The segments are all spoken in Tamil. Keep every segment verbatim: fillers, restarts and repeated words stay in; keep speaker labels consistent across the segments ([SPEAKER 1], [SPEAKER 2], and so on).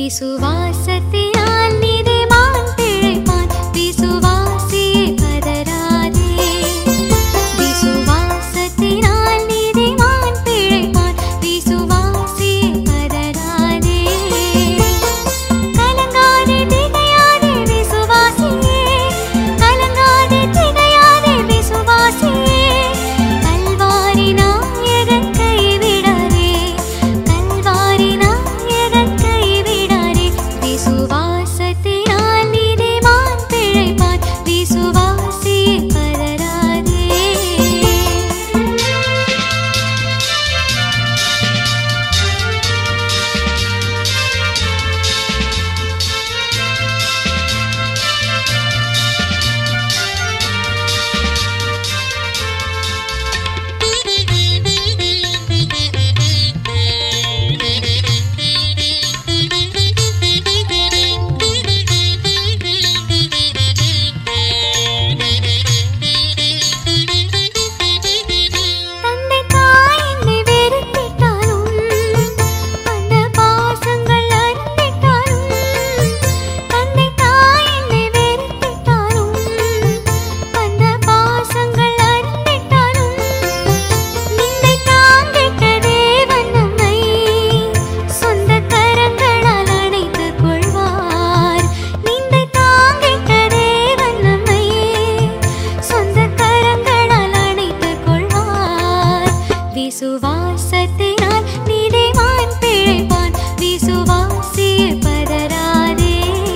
[SPEAKER 1] விசுவாசத்தினால் நீதிமான் பிழைப்பான், விசுவாசியே பதறாதே. விசுவாசத்தினால் நீதிமான் பிழைப்பான், விசுவாசியே பதறாதே. கலங்காதே திகையாதே விசுவாசியே, கலங்காதே திகையாதே விசுவாசியே. கல்வாரி நாயகன் கைவிடாதே, கல்வாரி நாயகன் கைவிடாதே. விசுவாசத்தினால் நீதிமான் பிழைப்பான், விசுவாசியே பதறாதே. தந்தை தாய் என்னை வெறுத்திட்டாலும், அந்த பாசங்கள் அறுத்திட்டாலும். தந்தை தாய் என்னை வெறுத்திட்டாலும், அந்த பாசங்கள் அறுத்திட்டாலும். நிந்தை தாங்கிட்ட தேவன் நம்மை சொந்த கரங்களால் அணைத்துக் கொள்வார். நிந்தை தாங்கிட்ட தேவன் நம்மை சொந்த கரங்களால் அணைத்துக் கொள்வார். விசுவாசத்தினால் நீதிமான் பிழைப்பான், விசுவாசியே பதறாதே.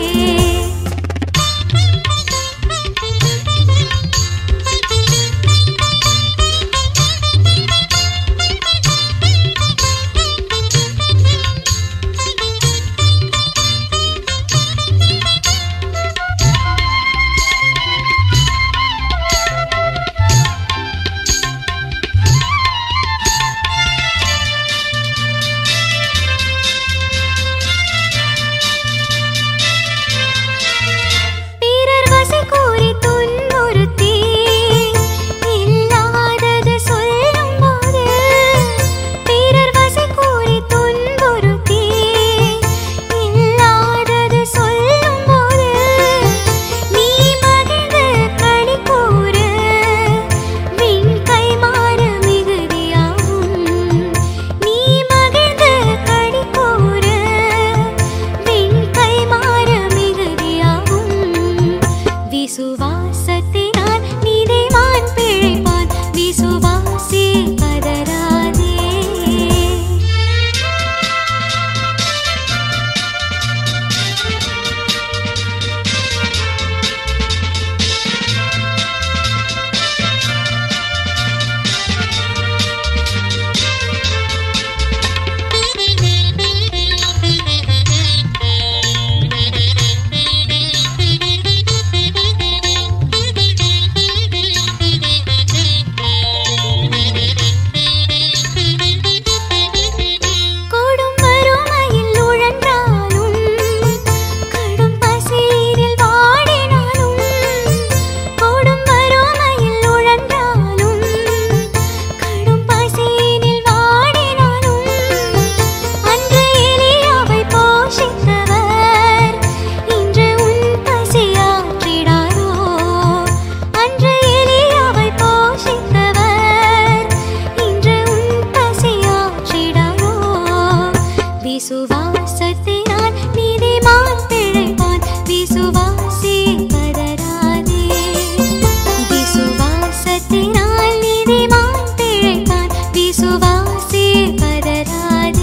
[SPEAKER 1] பிறர் வசை கூறி துன்புறுத்தி இல்லாதது சொல்லும்போது, பிறர் வசை கூறி துன்புறுத்தி இல்லாதது சொல்லும்போது, நீ மகிழ்ந்து களி கூறு, விண் கைமாறு மிகுதியாகும். நீ மகிழ்ந்து களி கூறு, விண் கைமாறு மிகுதியாகும். விசுவாசத்தினால் நீதிமான் பிழைப்பான், விசுவாசியே பதறாதே. கொடும் வறுமையில் உழன்றாலும், கடும் பசியில் வாடினாலும். கொடும் வறுமையில் உழன்றாலும், கடும் பசியில் வாடினாலும். அன்று எலியாவை போஷித்தவர் இன்று உன் பசியாற்றிடாரோ? அன்று எலியாவை போஷித்தவர் இன்று உன் பசியாற்றிடாரோ? விசுவாசத்தினால் நீதிமான் பிழைப்பான், விசுவாசியே பதறாதே. விசுவாசத்தினால் நீதிமான் பிழைப்பான், விசுவாசியே பதறாதே.